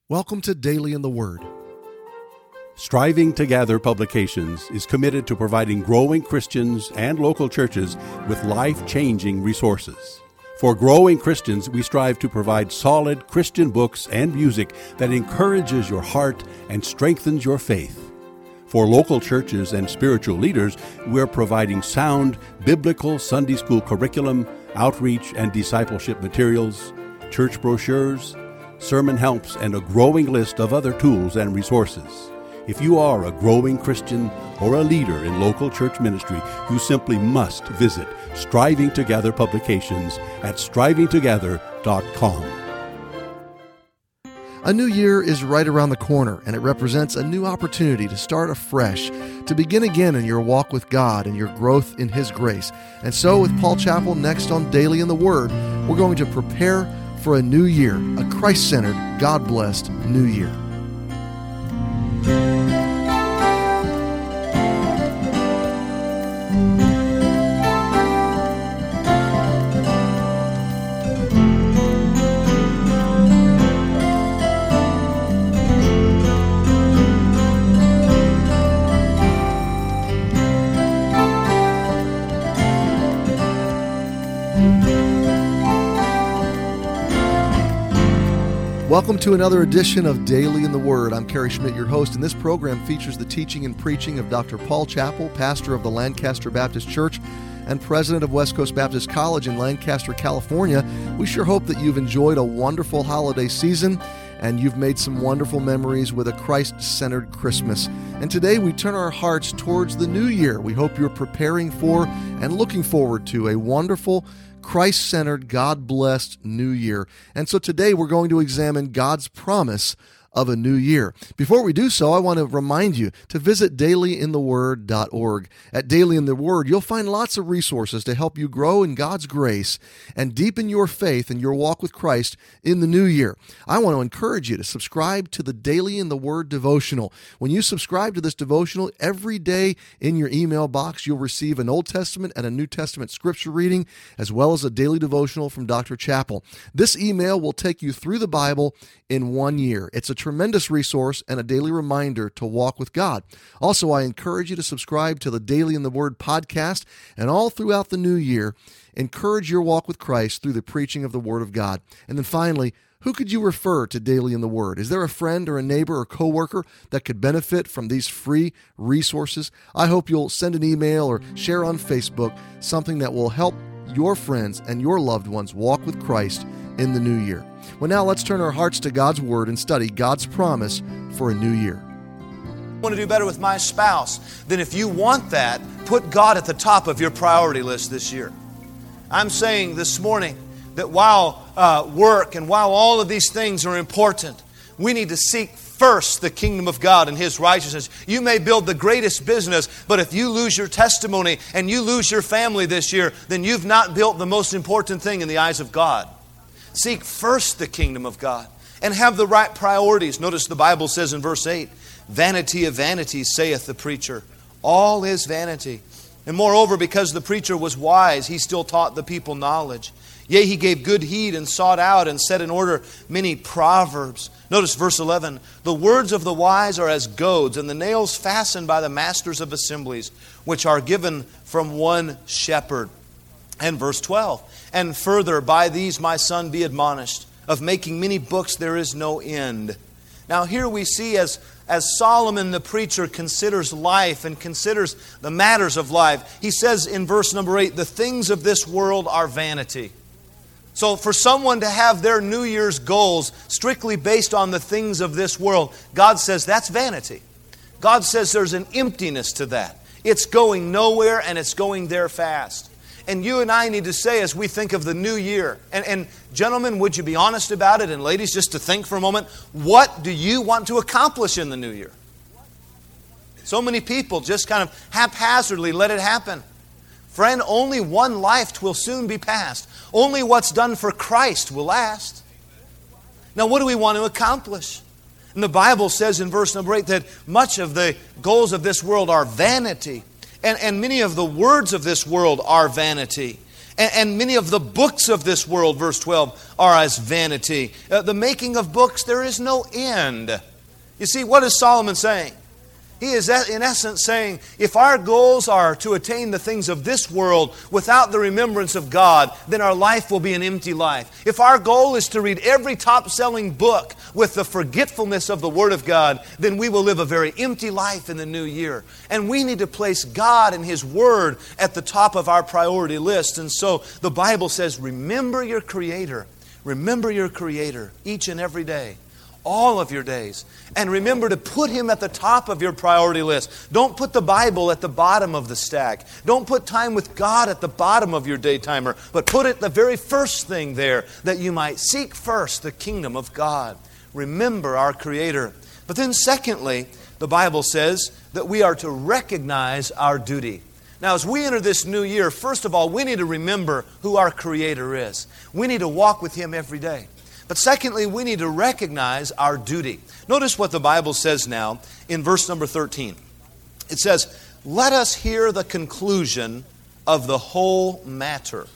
Welcome to Daily in the Word. Striving to Gather Publications is committed to providing growing Christians and local churches with life-changing resources. For growing Christians, we strive to provide solid Christian books and music that encourages your heart and strengthens your faith. For local churches and spiritual leaders, we're providing sound biblical Sunday school curriculum, outreach and discipleship materials, church brochures, sermon helps, and a growing list of other tools and resources. If you are a growing Christian or a leader in local church ministry, you simply must visit Striving to Gather Publications at strivingtogether.com. A new year is right around the corner, and it represents a new opportunity to start afresh, to begin again in your walk with God and your growth in His grace. And so with Paul Chappell next on Daily in the Word, we're going to prepare for a new year, a Christ-centered, God-blessed new year. Welcome to another edition of Daily in the Word. I'm Kerry Schmidt, your host, and this program features the teaching and preaching of Dr. Paul Chappell, pastor of the Lancaster Baptist Church and president of West Coast Baptist College in Lancaster, California. We sure hope that you've enjoyed a wonderful holiday season and you've made some wonderful memories with a Christ-centered Christmas. And today we turn our hearts towards the new year. We hope you're preparing for and looking forward to a wonderful Christ-centered, God-blessed new year. And so today we're going to examine God's promise of a new year. Before we do so, I want to remind you to visit dailyintheword.org. At Daily in the Word, you'll find lots of resources to help you grow in God's grace and deepen your faith and your walk with Christ in the new year. I want to encourage you to subscribe to the Daily in the Word devotional. When you subscribe to this devotional, every day in your email box, you'll receive an Old Testament and a New Testament scripture reading, as well as a daily devotional from Dr. Chappell. This email will take you through the Bible in 1 year. It's a tremendous resource and a daily reminder to walk with God. Also, I encourage you to subscribe to the Daily in the Word podcast, and all throughout the new year, encourage your walk with Christ through the preaching of the Word of God. And then finally, who could you refer to Daily in the Word? Is there a friend or a neighbor or coworker that could benefit from these free resources? I hope you'll send an email or share on Facebook something that will help your friends and your loved ones walk with Christ in the new year. Well, now let's turn our hearts to God's Word and study God's promise for a new year. I want to do better with my spouse. Then if you want that, put God at the top of your priority list this year. I'm saying this morning that while work and while all of these things are important, we need to seek first the kingdom of God and His righteousness. You may build the greatest business, but if you lose your testimony and you lose your family this year, then you've not built the most important thing in the eyes of God. Seek first the kingdom of God and have the right priorities. Notice the Bible says in verse 8, "Vanity of vanities, saith the preacher. All is vanity. And moreover, because the preacher was wise, he still taught the people knowledge. Yea, he gave good heed and sought out and set in order many proverbs." Notice verse 11, "The words of the wise are as goads, and the nails fastened by the masters of assemblies, which are given from one shepherd." And verse 12, "And further, by these my son be admonished, of making many books there is no end." Now here we see as Solomon the preacher considers life and considers the matters of life, he says in verse number 8, "The things of this world are vanity." So for someone to have their New Year's goals strictly based on the things of this world, God says that's vanity. God says there's an emptiness to that. It's going nowhere and it's going there fast. And you and I need to say as we think of the new year, and gentlemen, would you be honest about it? And ladies, just to think for a moment, what do you want to accomplish in the new year? So many people just kind of haphazardly let it happen. Friend, only one life will soon be passed. Only what's done for Christ will last. Now, what do we want to accomplish? And the Bible says in verse number 8 that much of the goals of this world are vanity. And many of the words of this world are vanity. And many of the books of this world, verse 12, are as vanity. The making of books, there is no end. You see, what is Solomon saying? He is in essence saying, if our goals are to attain the things of this world without the remembrance of God, then our life will be an empty life. If our goal is to read every top-selling book with the forgetfulness of the Word of God, then we will live a very empty life in the new year. And we need to place God and His Word at the top of our priority list. And so the Bible says, remember your Creator. Remember your Creator each and every day. All of your days. And remember to put Him at the top of your priority list. Don't put the Bible at the bottom of the stack. Don't put time with God at the bottom of your day timer, but put it the very first thing there, that you might seek first the kingdom of God. Remember our Creator. But then secondly, the Bible says that we are to recognize our duty. Now, as we enter this new year, first of all, we need to remember who our Creator is. We need to walk with Him every day. But secondly, we need to recognize our duty. Notice what the Bible says now in verse number 13. It says, let us hear the conclusion of the whole matter.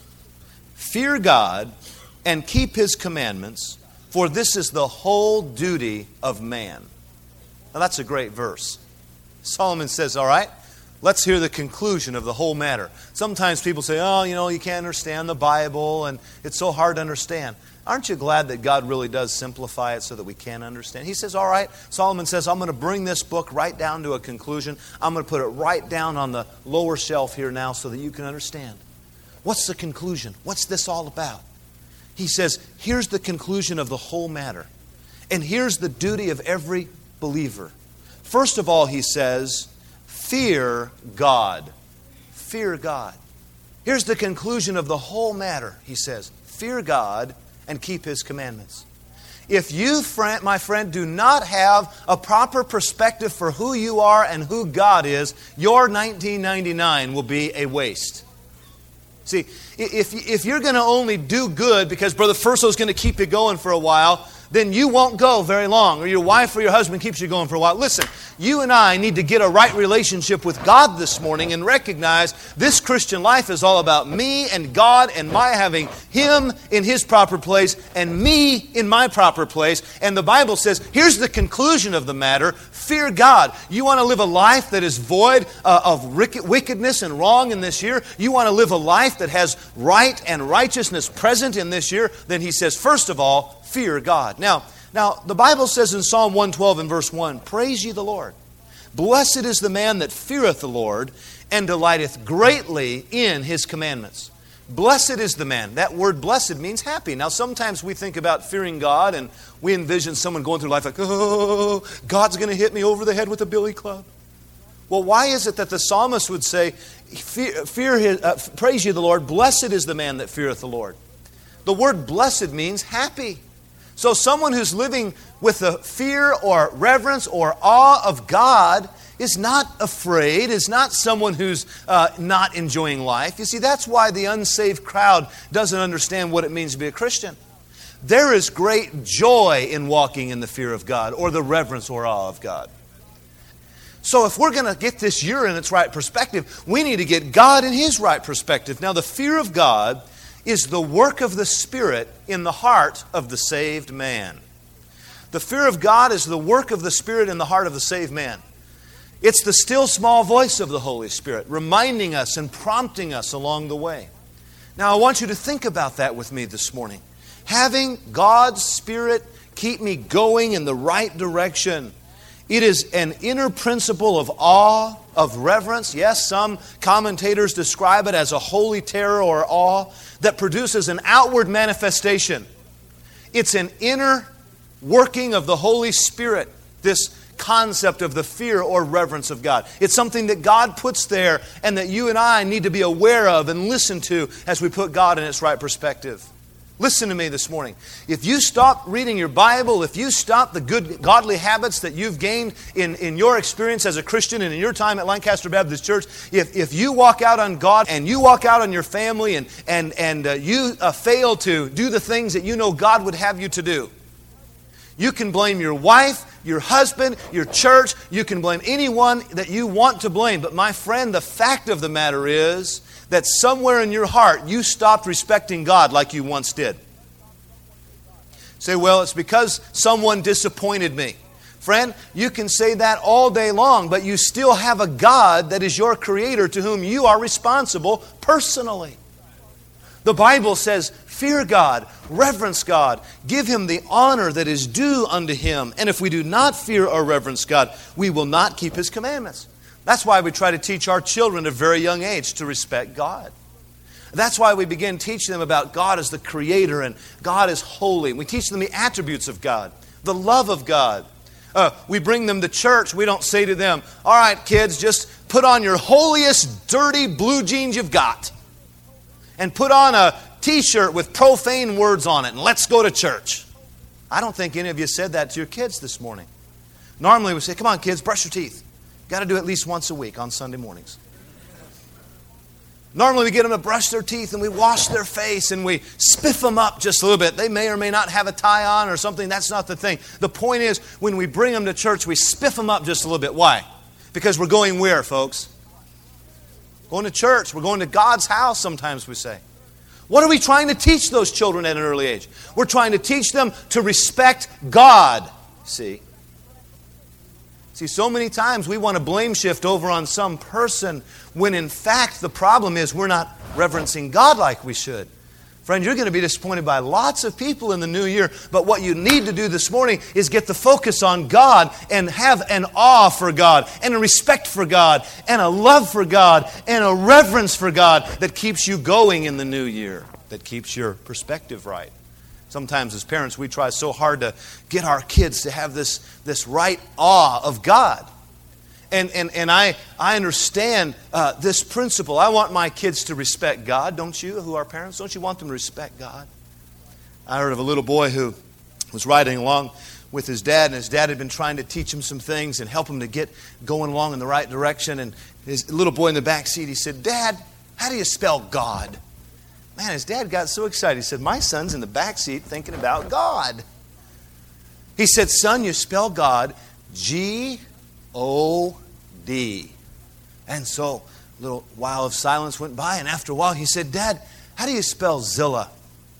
Fear God and keep His commandments, for this is the whole duty of man. Now that's a great verse. Solomon says, all right, let's hear the conclusion of the whole matter. Sometimes people say, oh, you can't understand the Bible and it's so hard to understand. Aren't you glad that God really does simplify it so that we can understand? He says, all right, Solomon says, I'm going to bring this book right down to a conclusion. I'm going to put it right down on the lower shelf here now so that you can understand. What's the conclusion? What's this all about? He says, here's the conclusion of the whole matter. And here's the duty of every believer. First of all, he says, fear God. Fear God. Here's the conclusion of the whole matter, he says. Fear God and keep His commandments. If you, my friend, do not have a proper perspective for who you are and who God is, your 1999 will be a waste. See, if you're going to only do good because Brother Furso's going to keep you going for a while, then you won't go very long, or your wife or your husband keeps you going for a while. Listen, you and I need to get a right relationship with God this morning and recognize this Christian life is all about me and God and my having Him in His proper place and me in my proper place. And the Bible says, here's the conclusion of the matter, fear God. You want to live a life that is void of wickedness and wrong in this year? You want to live a life that has right and righteousness present in this year? Then he says, first of all, fear God. Now, the Bible says in Psalm 112 and verse 1, praise ye the Lord. Blessed is the man that feareth the Lord and delighteth greatly in His commandments. Blessed is the man. That word blessed means happy. Now, sometimes we think about fearing God and we envision someone going through life like, oh, God's going to hit me over the head with a billy club. Well, why is it that the psalmist would say, praise ye the Lord, blessed is the man that feareth the Lord? The word blessed means happy. So someone who's living with the fear or reverence or awe of God is not afraid, is not someone who's not enjoying life. You see, that's why the unsaved crowd doesn't understand what it means to be a Christian. There is great joy in walking in the fear of God or the reverence or awe of God. So if we're going to get this year in its right perspective, we need to get God in His right perspective. Now, the fear of God is the work of the Spirit in the heart of the saved man. The fear of God is the work of the Spirit in the heart of the saved man. It's the still small voice of the Holy Spirit reminding us and prompting us along the way. Now, I want you to think about that with me this morning. Having God's Spirit keep me going in the right direction. It is an inner principle of awe, of reverence. Yes, some commentators describe it as a holy terror or awe that produces an outward manifestation. It's an inner working of the Holy Spirit, this concept of the fear or reverence of God. It's something that God puts there and that you and I need to be aware of and listen to as we put God in its right perspective. Listen to me this morning. If you stop reading your Bible, if you stop the good godly habits that you've gained in your experience as a Christian and in your time at Lancaster Baptist Church, if you walk out on God and you walk out on your family and you fail to do the things that you know God would have you to do, you can blame your wife, your husband, your church. You can blame anyone that you want to blame. But my friend, the fact of the matter is that somewhere in your heart you stopped respecting God like you once did. Say, well, it's because someone disappointed me. Friend, you can say that all day long, but you still have a God that is your Creator to whom you are responsible personally. The Bible says, fear God, reverence God, give Him the honor that is due unto Him. And if we do not fear or reverence God, we will not keep His commandments. That's why we try to teach our children at a very young age to respect God. That's why we begin teaching them about God as the Creator and God is holy. We teach them the attributes of God, the love of God. We bring them to church. We don't say to them, all right, kids, just put on your holiest, dirty blue jeans you've got. And put on a t-shirt with profane words on it and let's go to church. I don't think any of you said that to your kids this morning. Normally we say, come on kids, brush your teeth. Got to do it at least once a week on Sunday mornings. Normally we get them to brush their teeth and we wash their face and we spiff them up just a little bit. They may or may not have a tie on or something. That's not the thing. The point is, when we bring them to church, we spiff them up just a little bit. Why? Because we're going where, folks? Going to church. We're going to God's house, sometimes we say. What are we trying to teach those children at an early age? We're trying to teach them to respect God. See, so many times we want to blame shift over on some person when in fact the problem is we're not reverencing God like we should. Friend, you're going to be disappointed by lots of people in the new year, but what you need to do this morning is get the focus on God and have an awe for God and a respect for God and a love for God and a reverence for God that keeps you going in the new year, that keeps your perspective right. Sometimes as parents, we try so hard to get our kids to have this right awe of God. And I understand this principle. I want my kids to respect God, don't you, who are parents? Don't you want them to respect God? I heard of a little boy who was riding along with his dad, and his dad had been trying to teach him some things and help him to get going along in the right direction. And his little boy in the back seat, he said, Dad, how do you spell God? Man, his dad got so excited. He said, my son's in the back seat thinking about God. He said, son, you spell God G-O-D. And so a little while of silence went by, and after a while he said, Dad, how do you spell Zilla?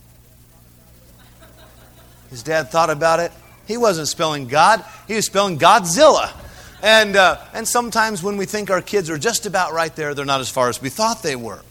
His dad thought about it. He wasn't spelling God. He was spelling Godzilla. And sometimes when we think our kids are just about right there, they're not as far as we thought they were.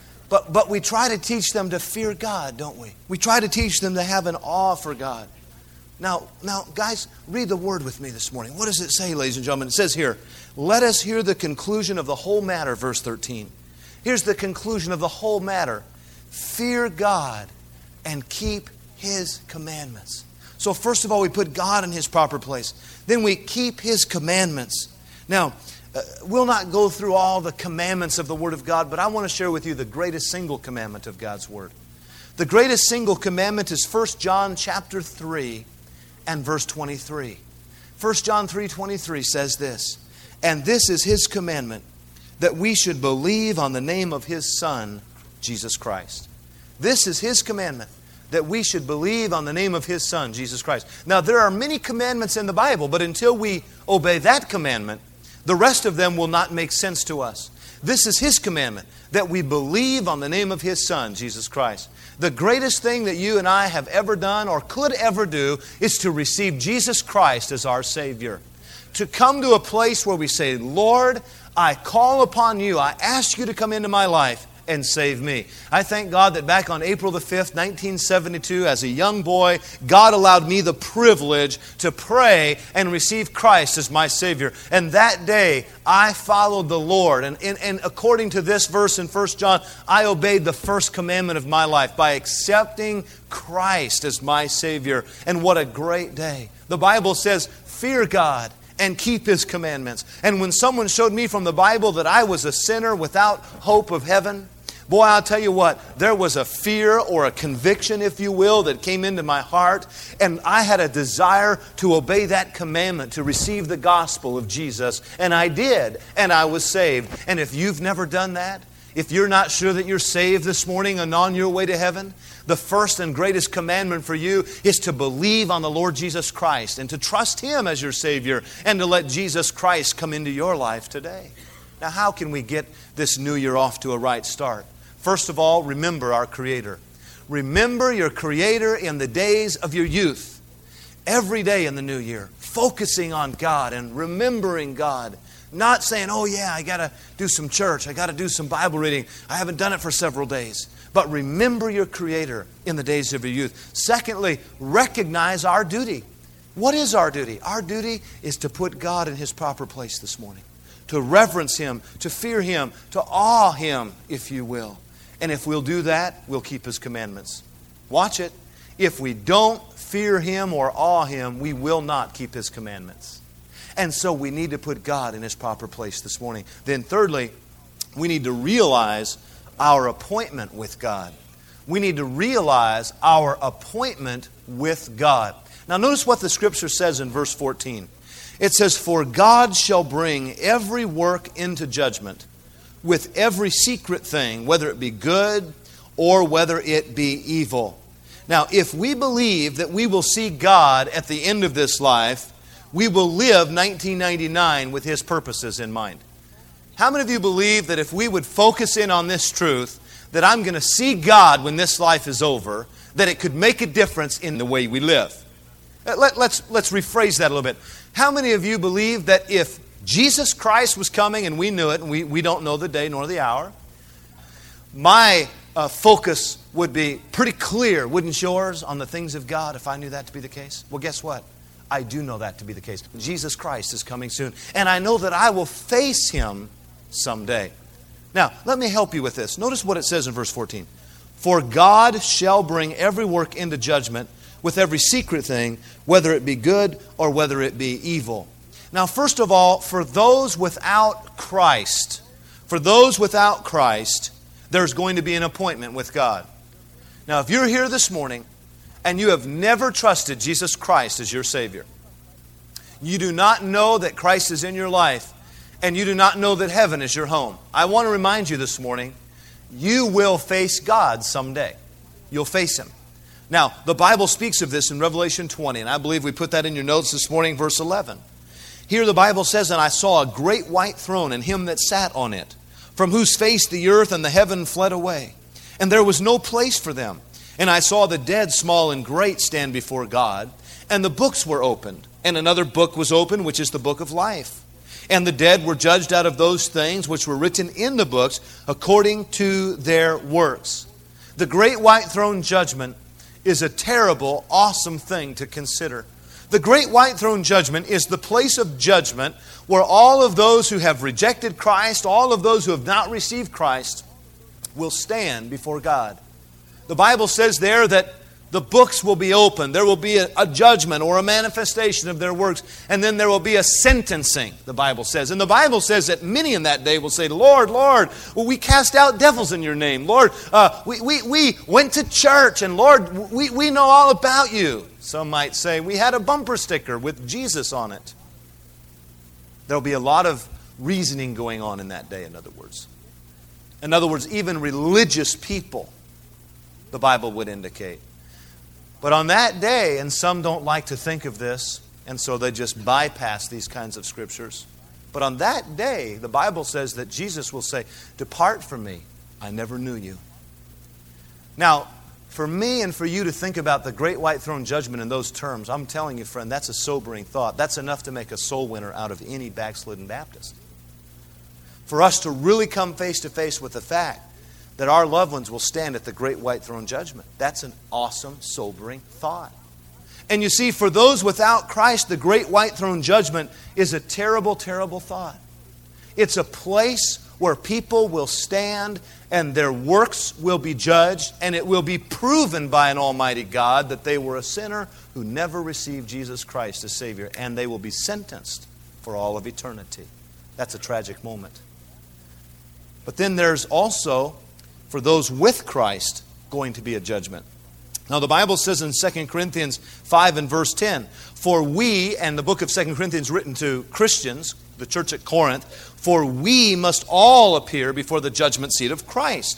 But we try to teach them to fear God, don't we? We try to teach them to have an awe for God. Now, guys, read the Word with me this morning. What does it say, ladies and gentlemen? It says here, let us hear the conclusion of the whole matter, verse 13. Here's the conclusion of the whole matter. Fear God and keep His commandments. So first of all, we put God in His proper place. Then we keep His commandments. Now, we'll not go through all the commandments of the Word of God, but I want to share with you the greatest single commandment of God's Word. The greatest single commandment is 1 John chapter 3 and verse 23. 1 John 3:23 says this, and this is His commandment, that we should believe on the name of His Son, Jesus Christ. This is His commandment, that we should believe on the name of His Son, Jesus Christ. Now, there are many commandments in the Bible, but until we obey that commandment, the rest of them will not make sense to us. This is His commandment, that we believe on the name of His Son, Jesus Christ. The greatest thing that you and I have ever done or could ever do is to receive Jesus Christ as our Savior. To come to a place where we say, Lord, I call upon You. I ask You to come into my life and save me. I thank God that back on April the 5th, 1972, as a young boy, God allowed me the privilege to pray and receive Christ as my Savior. And that day, I followed the Lord. And according to this verse in 1 John, I obeyed the first commandment of my life by accepting Christ as my Savior. And what a great day. The Bible says, fear God and keep His commandments. And when someone showed me from the Bible that I was a sinner without hope of heaven, boy, I'll tell you what, there was a fear or a conviction, if you will, that came into my heart. And I had a desire to obey that commandment, to receive the gospel of Jesus. And I did, and I was saved. And if you've never done that, if you're not sure that you're saved this morning and on your way to heaven, the first and greatest commandment for you is to believe on the Lord Jesus Christ and to trust Him as your Savior and to let Jesus Christ come into your life today. Now, how can we get this new year off to a right start? First of all, remember our Creator. Remember your Creator in the days of your youth. Every day in the new year, focusing on God and remembering God. Not saying, oh yeah, I got to do some church, I got to do some Bible reading. I haven't done it for several days. But remember your Creator in the days of your youth. Secondly, recognize our duty. What is our duty? Our duty is to put God in His proper place this morning. To reverence Him, to fear Him, to awe Him, if you will. And if we'll do that, we'll keep His commandments. Watch it. If we don't fear Him or awe Him, we will not keep His commandments. And so we need to put God in His proper place this morning. Then thirdly, we need to realize our appointment with God. We need to realize our appointment with God. Now notice what the Scripture says in verse 14. It says, "For God shall bring every work into judgment with every secret thing, whether it be good or whether it be evil." Now, if we believe that we will see God at the end of this life, we will live 1999 with His purposes in mind. How many of you believe that if we would focus in on this truth, that I'm going to see God when this life is over, that it could make a difference in the way we live? Let's rephrase that a little bit. How many of you believe that if Jesus Christ was coming and we knew it, and we don't know the day nor the hour, my focus would be pretty clear, wouldn't yours, on the things of God if I knew that to be the case? Well, guess what? I do know that to be the case. Jesus Christ is coming soon, and I know that I will face Him someday. Now, let me help you with this. Notice what it says in verse 14. "For God shall bring every work into judgment with every secret thing, whether it be good or whether it be evil." Now, first of all, for those without Christ, there's going to be an appointment with God. Now, if you're here this morning and you have never trusted Jesus Christ as your Savior, you do not know that Christ is in your life, and you do not know that heaven is your home, I want to remind you this morning, you will face God someday. You'll face Him. Now, the Bible speaks of this in Revelation 20, and I believe we put that in your notes this morning, verse 11. Here the Bible says, "And I saw a great white throne and Him that sat on it, from whose face the earth and the heaven fled away. And there was no place for them. And I saw the dead, small and great, stand before God. And the books were opened. And another book was opened, which is the book of life. And the dead were judged out of those things which were written in the books according to their works." The great white throne judgment is a terrible, awesome thing to consider. The great white throne judgment is the place of judgment where all of those who have rejected Christ, all of those who have not received Christ, will stand before God. The Bible says there that the books will be opened. There will be a judgment or a manifestation of their works. And then there will be a sentencing, the Bible says. And the Bible says that many in that day will say, "Lord, Lord, well, we cast out devils in your name. Lord, we went to church. And Lord, we know all about you." Some might say, "We had a bumper sticker with Jesus on it." There will be a lot of reasoning going on in that day, in other words. In other words, even religious people, the Bible would indicate. But on that day, and some don't like to think of this, and so they just bypass these kinds of scriptures. But on that day, the Bible says that Jesus will say, "Depart from me, I never knew you." Now, for me and for you to think about the great white throne judgment in those terms, I'm telling you, friend, that's a sobering thought. That's enough to make a soul winner out of any backslidden Baptist. For us to really come face to face with the fact that our loved ones will stand at the great white throne judgment. That's an awesome, sobering thought. And you see, for those without Christ, the great white throne judgment is a terrible, terrible thought. It's a place where people will stand and their works will be judged, and it will be proven by an almighty God that they were a sinner who never received Jesus Christ as Savior, and they will be sentenced for all of eternity. That's a tragic moment. But then there's also, for those with Christ, going to be a judgment. Now the Bible says in 2 Corinthians 5 and verse 10, "For we," and the book of 2 Corinthians written to Christians, the church at Corinth, "For we must all appear before the judgment seat of Christ,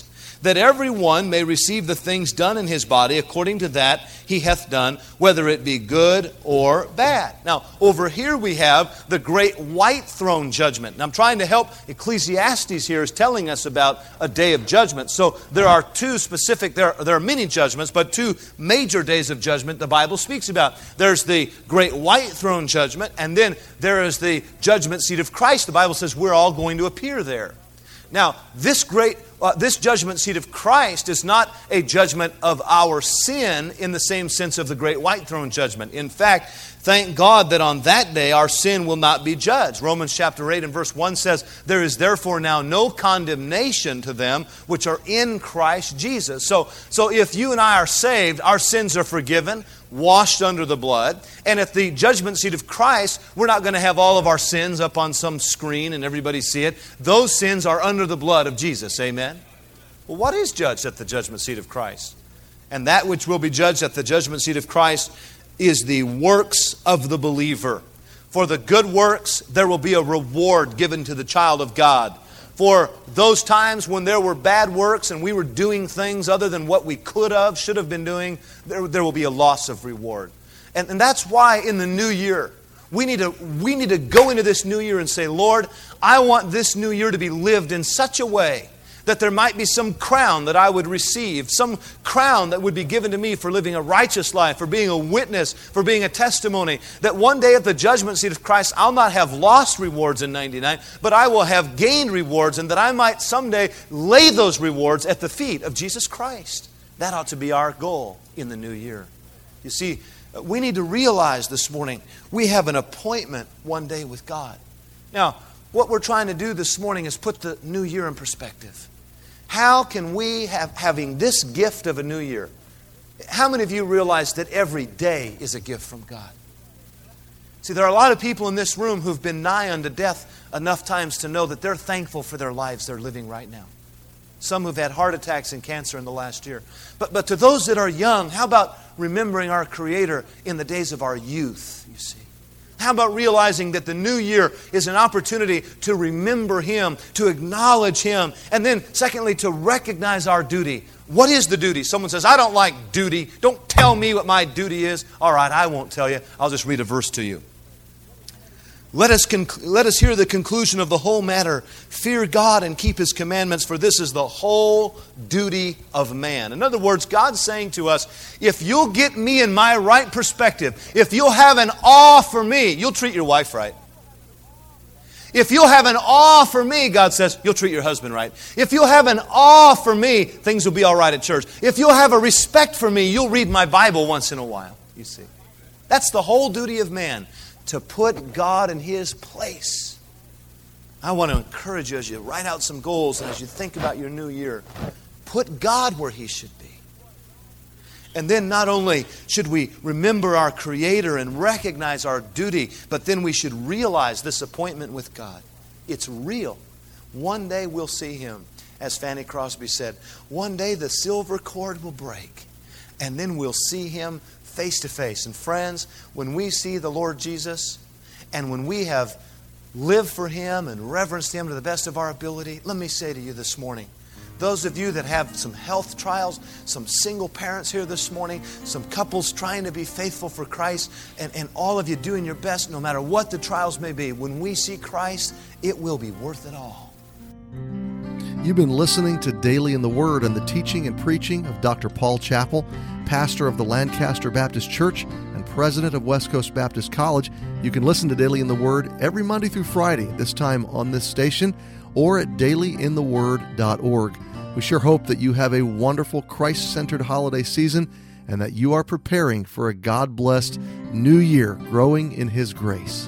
that every one may receive the things done in his body according to that he hath done, whether it be good or bad. Now, over here we have the great white throne judgment. And I'm trying to help. Ecclesiastes here is telling us about a day of judgment. So there are two specific, there are many judgments, but two major days of judgment the Bible speaks about. There's the great white throne judgment, and then there is the judgment seat of Christ. The Bible says we're all going to appear there. Now, this judgment seat of Christ is not a judgment of our sin in the same sense of the great white throne judgment. In fact, thank God that on that day our sin will not be judged. Romans chapter 8 and verse 1 says, "There is therefore now no condemnation to them which are in Christ Jesus." So if you and I are saved, our sins are forgiven, washed under the blood. And at the judgment seat of Christ, we're not going to have all of our sins up on some screen and everybody see it. Those sins are under the blood of Jesus. Amen? Well, what is judged at the judgment seat of Christ? And that which will be judged at the judgment seat of Christ is the works of the believer. For the good works, there will be a reward given to the child of God. For those times when there were bad works and we were doing things other than what we could have, should have been doing, there will be a loss of reward. And that's why in the new year, we need to go into this new year and say, Lord, I want this new year to be lived in such a way that there might be some crown that I would receive, some crown that would be given to me for living a righteous life, for being a witness, for being a testimony, that one day at the judgment seat of Christ, I'll not have lost rewards in 99, but I will have gained rewards, and that I might someday lay those rewards at the feet of Jesus Christ. That ought to be our goal in the new year. You see, we need to realize this morning, we have an appointment one day with God. Now, what we're trying to do this morning is put the new year in perspective. How can we, having this gift of a new year, how many of you realize that every day is a gift from God? See, there are a lot of people in this room who've been nigh unto death enough times to know that they're thankful for their lives they're living right now. Some who've had heart attacks and cancer in the last year. But to those that are young, how about remembering our Creator in the days of our youth, you see? How about realizing that the new year is an opportunity to remember Him, to acknowledge Him, and then secondly, to recognize our duty. What is the duty? Someone says, I don't like duty. Don't tell me what my duty is. All right, I won't tell you. I'll just read a verse to you. Let us hear the conclusion of the whole matter. Fear God and keep His commandments, for this is the whole duty of man. In other words, God's saying to us, if you'll get me in my right perspective, if you'll have an awe for me, you'll treat your wife right. If you'll have an awe for me, God says, you'll treat your husband right. If you'll have an awe for me, things will be all right at church. If you'll have a respect for me, you'll read my Bible once in a while, you see. That's the whole duty of man. To put God in His place. I want to encourage you as you write out some goals and as you think about your new year, put God where He should be. And then not only should we remember our Creator and recognize our duty, but then we should realize this appointment with God. It's real. One day we'll see Him. As Fanny Crosby said, one day the silver cord will break, and then we'll see Him face to face. And friends, when we see the Lord Jesus, and when we have lived for Him and reverenced Him to the best of our ability, let me say to you this morning, those of you that have some health trials, some single parents here this morning, some couples trying to be faithful for Christ, and all of you doing your best no matter what the trials may be, when we see Christ, it will be worth it all. You've been listening to Daily in the Word and the teaching and preaching of Dr. Paul Chappell, pastor of the Lancaster Baptist Church and president of West Coast Baptist College. You can listen to Daily in the Word every Monday through Friday, this time on this station, or at dailyintheword.org. We sure hope that you have a wonderful Christ-centered holiday season and that you are preparing for a God-blessed new year, growing in His grace.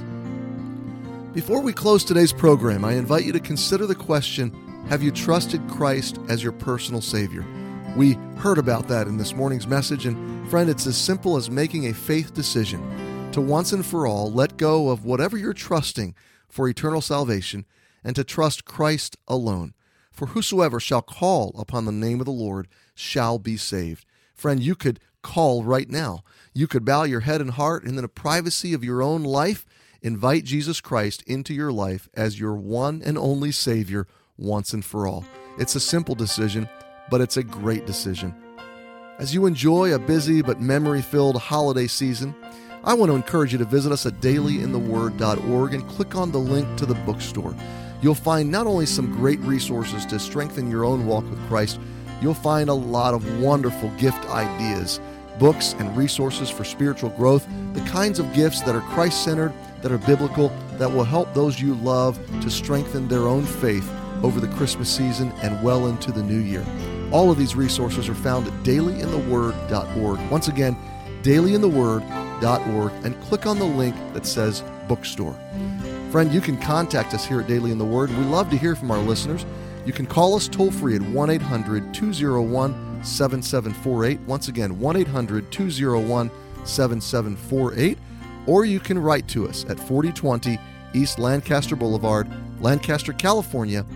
Before we close today's program, I invite you to consider the question, have you trusted Christ as your personal Savior? We heard about that in this morning's message, and friend, it's as simple as making a faith decision to once and for all let go of whatever you're trusting for eternal salvation and to trust Christ alone. For whosoever shall call upon the name of the Lord shall be saved. Friend, you could call right now. You could bow your head and heart, and in the privacy of your own life, invite Jesus Christ into your life as your one and only Savior once and for all. It's a simple decision. but it's a great decision. As you enjoy a busy but memory-filled holiday season, I want to encourage you to visit us at dailyintheword.org and click on the link to the bookstore. You'll find not only some great resources to strengthen your own walk with Christ, you'll find a lot of wonderful gift ideas, books and resources for spiritual growth, the kinds of gifts that are Christ-centered, that are biblical, that will help those you love to strengthen their own faith over the Christmas season and well into the new year. All of these resources are found at dailyintheword.org. Once again, dailyintheword.org, and click on the link that says Bookstore. Friend, you can contact us here at Daily in the Word. We love to hear from our listeners. You can call us toll-free at 1-800-201-7748. Once again, 1-800-201-7748. Or you can write to us at 4020 East Lancaster Boulevard, Lancaster, California,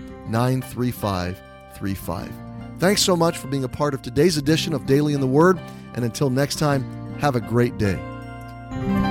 93535. Thanks so much for being a part of today's edition of Daily in the Word, and until next time, have a great day.